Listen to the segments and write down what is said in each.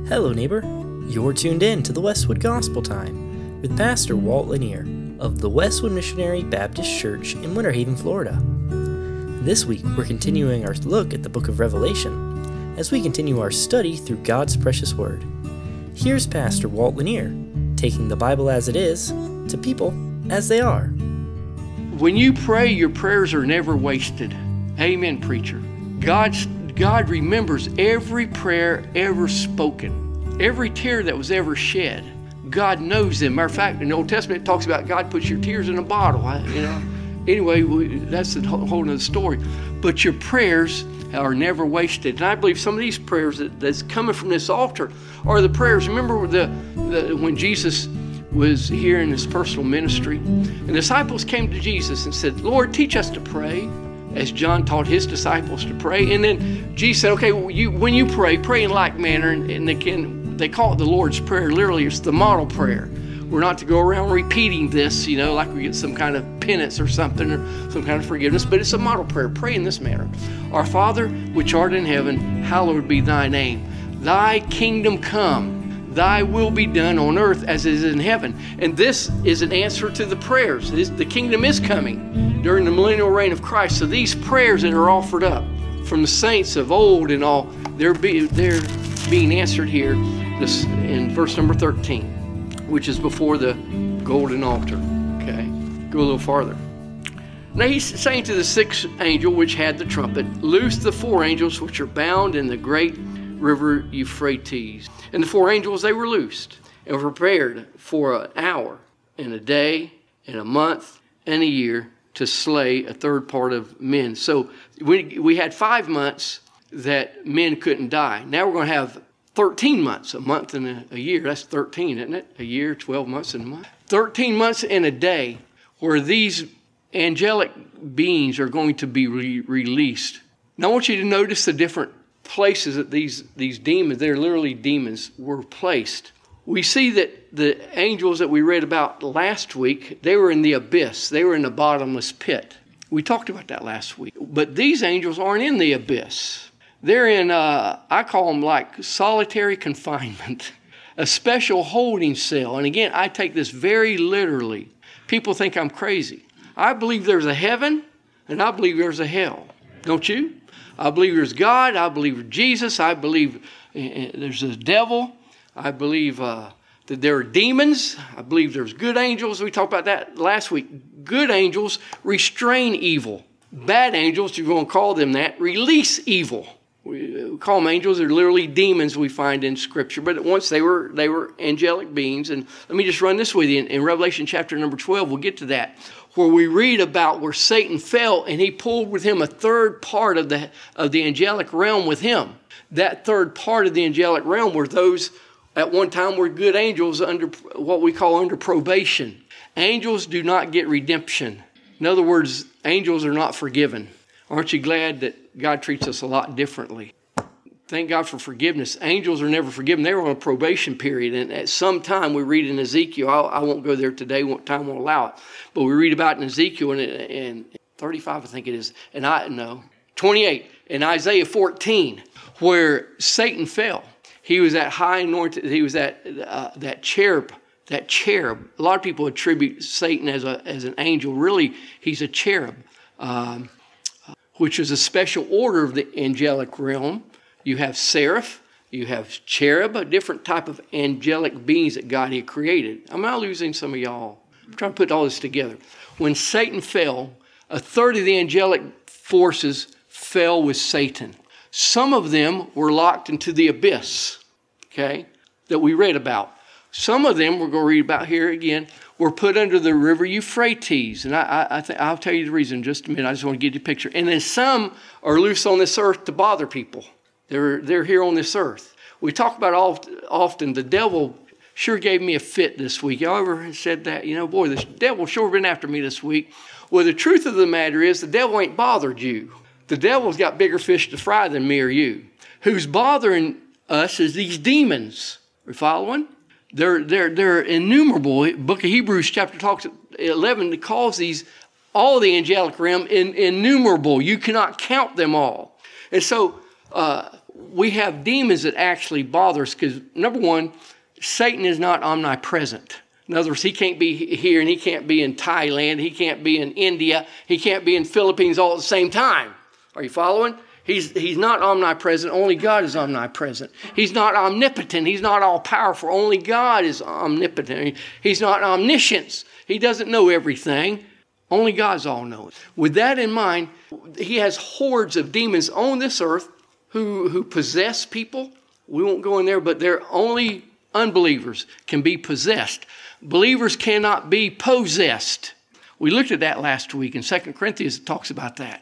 Hello, neighbor. You're tuned in to the Westwood Gospel Time with Pastor Walt Lanier of the Westwood Missionary Baptist Church in Winter Haven, Florida. This week, we're continuing our look at the book of Revelation as we continue our study through God's precious word. Here's Pastor Walt Lanier, taking the Bible as it is to people as they are. When you pray, your prayers are never wasted. Amen, preacher. God remembers every prayer ever spoken, every tear that was ever shed. God knows them. Matter of fact, in the Old Testament, it talks about God puts your tears in a bottle. Anyway, that's the whole other story. But your prayers are never wasted. And I believe some of these prayers that's coming from this altar are the prayers. Remember when Jesus was here in his personal ministry, and the disciples came to Jesus and said, "Lord, teach us to pray," as John taught his disciples to pray. And then Jesus said, okay, when you pray in like manner, and they call it the Lord's Prayer. Literally, it's the model prayer. We're not to go around repeating this, like we get some kind of penance or something, or some kind of forgiveness, but it's a model prayer. Pray in this manner. Our Father, which art in heaven, hallowed be thy name. Thy kingdom come. Thy will be done on earth as it is in heaven. And this is an answer to the prayers. The kingdom is coming during the millennial reign of Christ. So these prayers that are offered up from the saints of old and all, they're being answered here in verse number 13, which is before the golden altar. Okay, go a little farther. Now he's saying to the sixth angel which had the trumpet, loose the four angels which are bound in the great river Euphrates. And the four angels, they were loosed and were prepared for an hour and a day and a month and a year to slay a third part of men. So we had 5 months that men couldn't die. Now we're going to have 13 months, a month and a year. That's 13, isn't it? A year, 12 months and a month. 13 months and a day where these angelic beings are going to be released. Now I want you to notice the different places that these demons, they're literally demons, were placed. We see that the angels that we read about last week, they were in the abyss. They were in the bottomless pit. We talked about that last week. But these angels aren't in the abyss. They're in, I call them like solitary confinement, a special holding cell. And again, I take this very literally. People think I'm crazy. I believe there's a heaven and I believe there's a hell. Don't you? I believe there's God. I believe Jesus. I believe there's a devil. I believe that there are demons. I believe there's good angels. We talked about that last week. Good angels restrain evil. Bad angels, if you're going to call them that, release evil. We call them angels. They're literally demons we find in Scripture. But once they were angelic beings. And let me just run this with you. In Revelation chapter number 12, we'll get to that, where we read about where Satan fell and he pulled with him a third part of the angelic realm with him. That third part of the angelic realm were those at one time were good angels under what we call under probation. Angels do not get redemption. In other words, angels are not forgiven. Aren't you glad that God treats us a lot differently? Thank God for forgiveness. Angels are never forgiven. They were on a probation period. And at some time, we read in Ezekiel, I won't go there today, time won't allow it. But we read about in Ezekiel in 35, I think it is, 28, in Isaiah 14, where Satan fell. He was that high anointed, he was that cherub. A lot of people attribute Satan as an angel. Really, he's a cherub, which is a special order of the angelic realm. You have seraph, you have cherub, a different type of angelic beings that God had created. I'm not losing some of y'all. I'm trying to put all this together. When Satan fell, a third of the angelic forces fell with Satan. Some of them were locked into the abyss, that we read about. Some of them, we're going to read about here again, were put under the river Euphrates. And I'll tell you the reason in just a minute. I just want to get you a picture. And then some are loose on this earth to bother people. They're here on this earth. We talk about often the devil sure gave me a fit this week. Y'all ever said that? Boy, the devil sure been after me this week. Well, the truth of the matter is the devil ain't bothered you. The devil's got bigger fish to fry than me or you. Who's bothering us is these demons. We following? They're innumerable. Book of Hebrews chapter 11 calls all the angelic realm innumerable. You cannot count them all. And so we have demons that actually bother us because, number one, Satan is not omnipresent. In other words, he can't be here and he can't be in Thailand. He can't be in India. He can't be in Philippines all at the same time. Are you following? He's not omnipresent. Only God is omnipresent. He's not omnipotent. He's not all-powerful. Only God is omnipotent. He's not omniscient. He doesn't know everything. Only God's all-knowing. With that in mind, he has hordes of demons on this earth who possess people. We won't go in there, but they're only unbelievers can be possessed. Believers cannot be possessed. We looked at that last week in 2 Corinthians. It talks about that.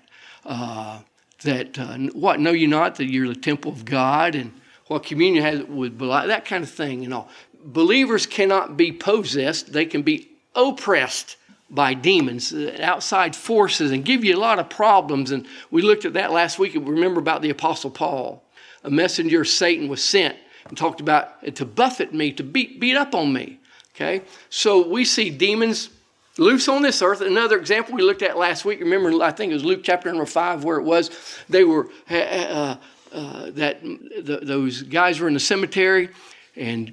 Know you not that you're the temple of God, and what communion has with that kind of thing and all. Believers cannot be possessed. They can be oppressed by demons, outside forces, and give you a lot of problems. And we looked at that last week. And remember about the Apostle Paul. A messenger of Satan was sent and talked about to buffet me, to beat up on me. Okay? So we see demons loose on this earth. Another example we looked at last week, remember, I think it was Luke chapter number 5, where it was, they were, those guys were in the cemetery, and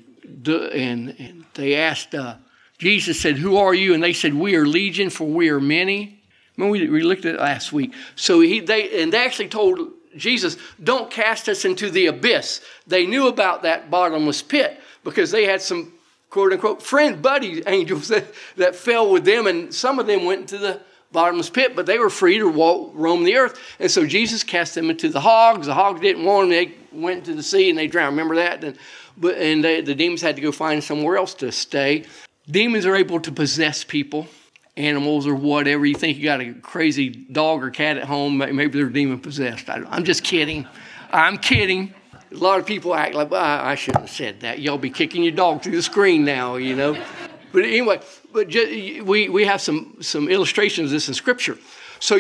they asked, Jesus said, "Who are you?" And they said, "We are legion, for we are many." Remember, we looked at it last week. So they actually told Jesus, "Don't cast us into the abyss." They knew about that bottomless pit because they had some quote-unquote buddy angels that fell with them, and some of them went into the bottomless pit, but they were free to roam the earth. And so Jesus cast them into the hogs. The hogs didn't want them. They went into the sea and they drowned. Remember that? The demons had to go find somewhere else to stay. Demons are able to possess people, animals, or whatever. You think you got a crazy dog or cat at home, maybe they're demon-possessed. I'm just kidding. I'm kidding. A lot of people act like, well, I shouldn't have said that. Y'all be kicking your dog through the screen now, you know. But anyway, we have some illustrations of this in Scripture. So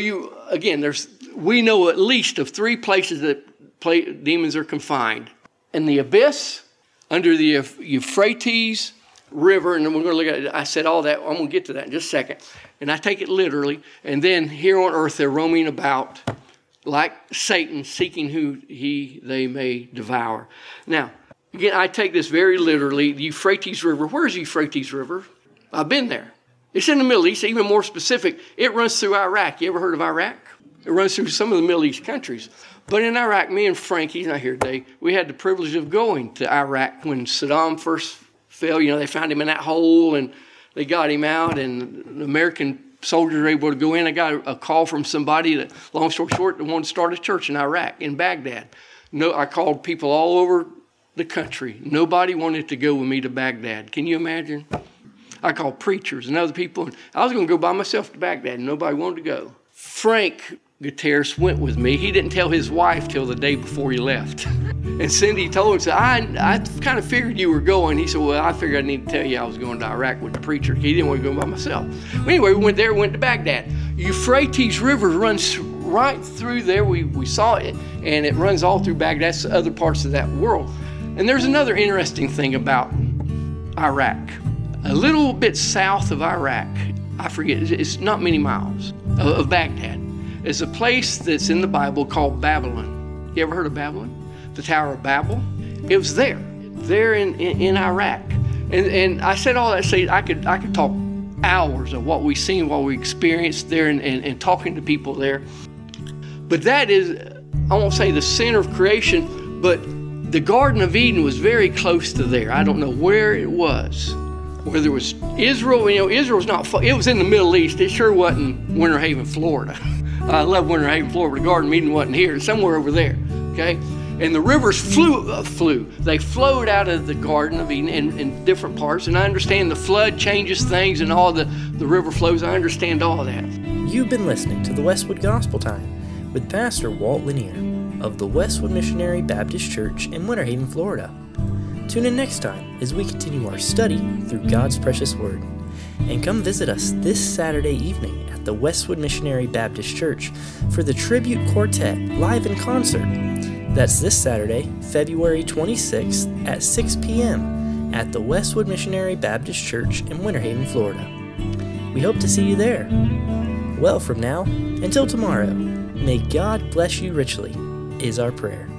we know at least of 3 places that demons are confined. In the abyss, under the Euphrates River, and we're going to look at it. I said all that. I'm going to get to that in just a second. And I take it literally. And then here on earth, they're roaming about like Satan, seeking who they may devour. Now, again, I take this very literally. The Euphrates River. Where's the Euphrates River? I've been there. It's in the Middle East. Even more specific, it runs through Iraq. You ever heard of Iraq? It runs through some of the Middle East countries. But in Iraq, me and Frank, he's not here today, we had the privilege of going to Iraq when Saddam first fell. You know, they found him in that hole and they got him out, and the American soldiers were able to go in. I got a call from somebody that, long story short, that wanted to start a church in Iraq, in Baghdad. I called people all over the country. Nobody wanted to go with me to Baghdad. Can you imagine? I called preachers and other people. And I was going to go by myself to Baghdad, and nobody wanted to go. Frank Gutierrez went with me. He didn't tell his wife till the day before he left. And Cindy told him, said, I kind of figured you were going. He said, well, I figured I need to tell you I was going to Iraq with the preacher. He didn't want to go by myself. Well, anyway, we went to Baghdad. Euphrates River runs right through there. We saw it, and it runs all through Baghdad. That's other parts of that world. And there's another interesting thing about Iraq. A little bit south of Iraq, I forget, it's not many miles, of Baghdad, is a place that's in the Bible called Babylon. You ever heard of Babylon? The Tower of Babel? It was there in Iraq. And I said all that to say I could talk hours of what we've seen, what we experienced there, and talking to people there. But that is, I won't say the center of creation, but the Garden of Eden was very close to there. I don't know where it was. Whether it was Israel, Israel's not, it was in the Middle East. It sure wasn't Winter Haven, Florida. I love Winter Haven, Florida, but the Garden of Eden wasn't here. It's somewhere over there, okay? And the rivers flew. They flowed out of the Garden of Eden in different parts. And I understand the flood changes things and all the river flows. I understand all of that. You've been listening to the Westwood Gospel Time with Pastor Walt Lanier of the Westwood Missionary Baptist Church in Winter Haven, Florida. Tune in next time as we continue our study through God's precious Word. And come visit us this Saturday evening at the Westwood Missionary Baptist Church for the Tribute Quartet live in concert. That's this Saturday, February 26th at 6 p.m. at the Westwood Missionary Baptist Church in Winter Haven, Florida. We hope to see you there. Well, from now until tomorrow, may God bless you richly, is our prayer.